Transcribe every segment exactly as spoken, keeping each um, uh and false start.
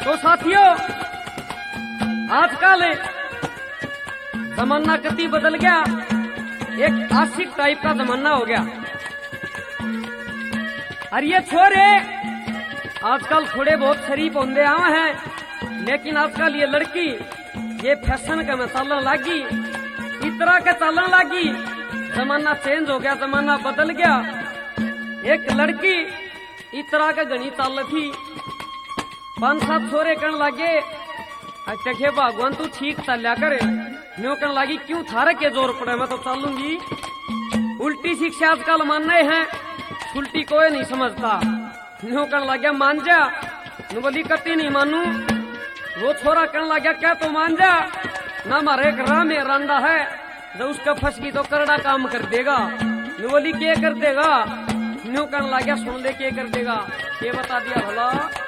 तो साथियों, आजकल जमाना कति बदल गया, एक आशिक टाइप का जमाना हो गया। और ये छोरे आजकल थोड़े बहुत शरीफ होंदे आए हैं, लेकिन आजकल ये लड़की ये फैशन का में चलन लागी, इस तरह के चलन लागी। जमाना चेंज हो गया, जमाना बदल गया। एक लड़की इस तरह का घनी चाल थी, पांच सात छोरे कण लागे, देखे भगवान तू ठीक चलिया कर। न्यू कण लागी क्यों थारे के जोर पड़े, मैं तो चलूंगी। उल्टी शिक्षा आजकल मानने हैं, उल्टी कोई नहीं समझता। न्यू कण लग गया मान जा, नु बोली कति नहीं मानू। वो छोरा कण लग गया क्या तो मान जा ना, मारे एक राह में रंदा है, जब उसका फंस गई तो करड़ा काम कर देगा। नु बोली क्या कर देगा, न्यू कण लग गया सुन ले क्या कर देगा, ये बता दिया भला।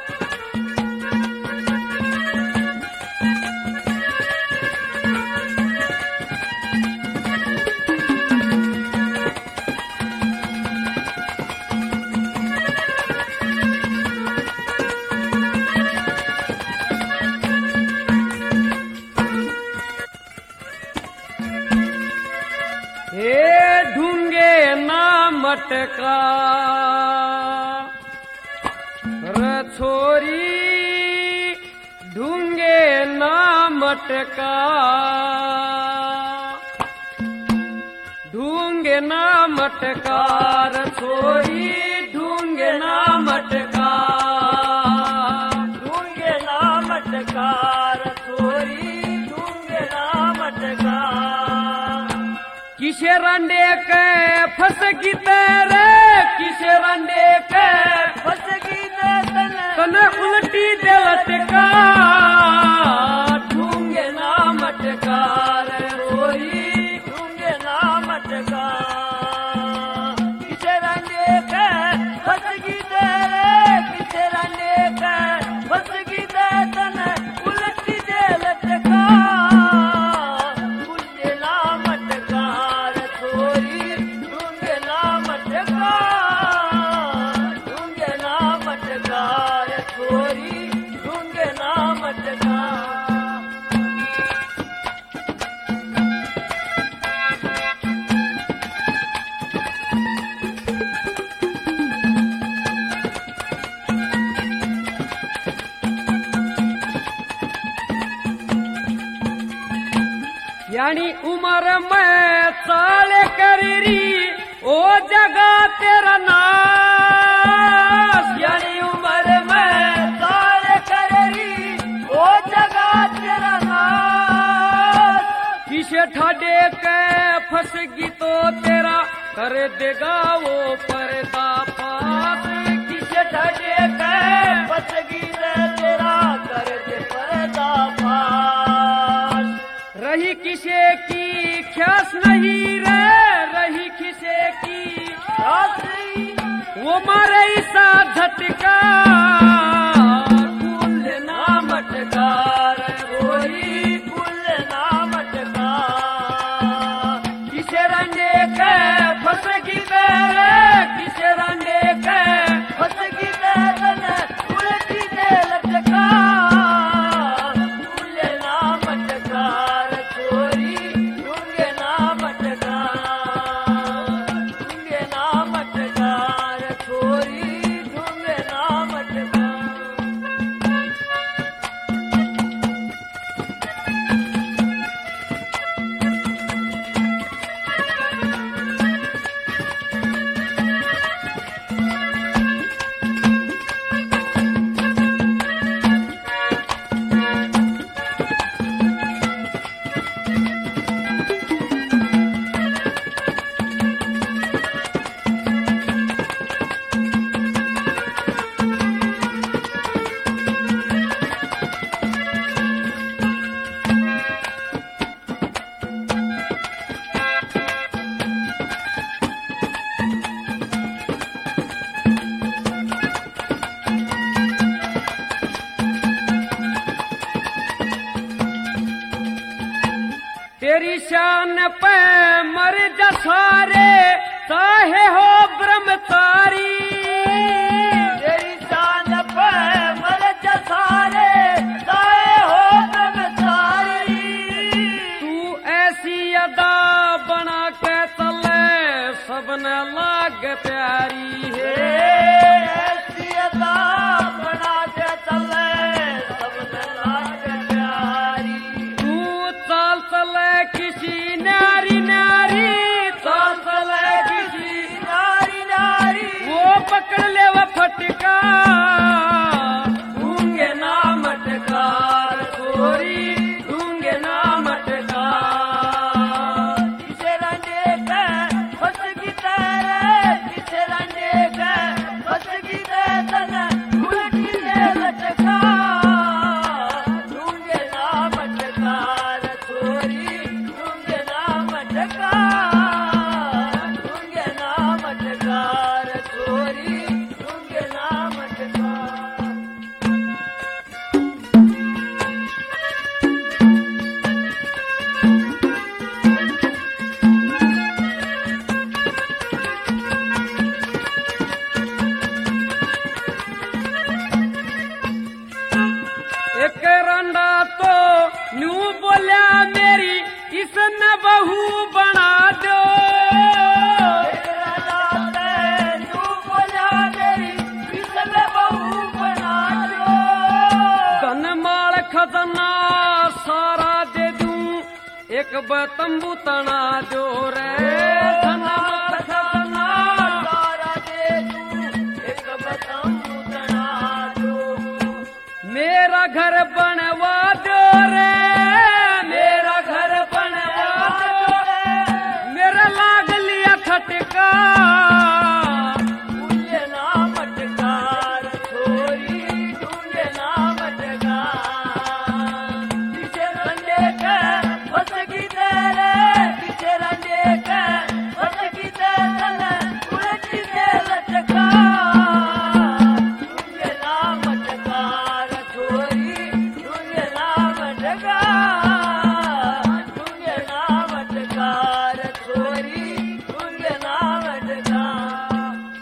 मटका र छोरी ढूंगे ना मटका, ढूंगे ना मटका र छोरी ढूंगे ना मटका, ढूंगे ना मटका र छोरी ढूंगे ना मटका। किसे रंडे के फंस गई तेरे, किसे रंडे के फंस गई तने तने उल्टी दे लटका, ढूंगे ना मटका रे छोरी ढूंगे ना मटका। किसे रंडे के फंस गई तेरे, किसे रंडे के फंस गई तने उल्टी दे लटका, यानी उम्र में चाल करी ओ जगह तेरा नाश, यानी उम्र में चाल करी ओ जगह तेरा नाश। किसे ठाडे के फंसगी तो तेरा कर देगा वो पर्दा फाश, किसे ठाडे के फंसगी तेरा कर दे पर्दा फाश। रही किसे की ख्यास नहीं रे, रही किसे की ख्यास नहीं, वो मारे ईसा झटका, कुल ना मटका रे गोरी कुल ना मटका। किसे रंडे के फंस गई तेरे, किसे रंडे के फंस गई तेरे उल्टी दे लटका, कुल ना मटका रे छोरी ढूंगे ना मटका, ढूंगे ना मटका रे छोरी ढूंगे ना मटका। तेरी शान पे मर जा सारे, चाहे हो ब्रह्मचारी। तेरी शान पे मर जा सारे, एक रंडा तो न्यू बोलिया मेरी इसने बहू बना दो। एक रंडा ते न्यू बोलिया मेरी इसने बहू बना दो। धनमाल खजना सारा दे दूं एक बतंबू तना जो रे। धनमाल खजना सारा दे दूं एक बतंबू तना दो। मेरा घर बनवा दो रे, मेरा घर बनवा दो रे। मेरा लाग लिया खटका ढूंढे ना मटकार छोरी ढूंढे ना मटकार। पीछे रंडे के फसगी तेरे पीछे रंडे के फसगी तेरे उलटी दे लटका। ढूंढे ना मटकार छोरी ढूंढे ना मटकार। ढूंढे ना मटकार छोरी ढूंढे ना मटकार।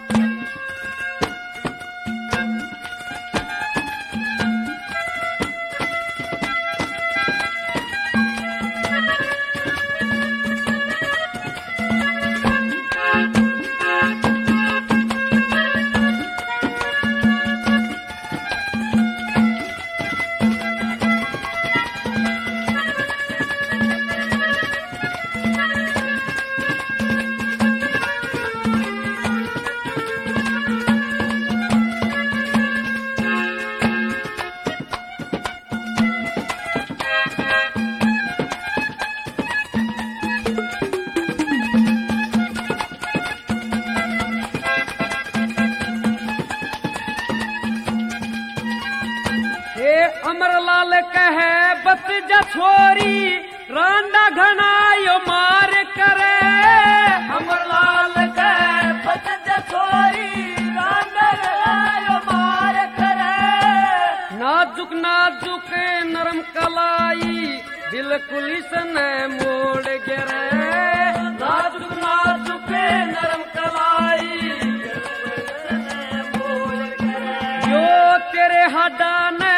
हे अमरलाल कहे बत जा छोरी रांडा घना यो मार करे। अमरलाल के बत जा छोरी रांडा घना मार करे। नाजुक नाजुक नरम कलाई बिल्कुल इसने मोड़ गिरे। नाजुक नाजुक नरम कलाई बिल्कुल इसने मोड़ करे। यो तेरे हड्डा ने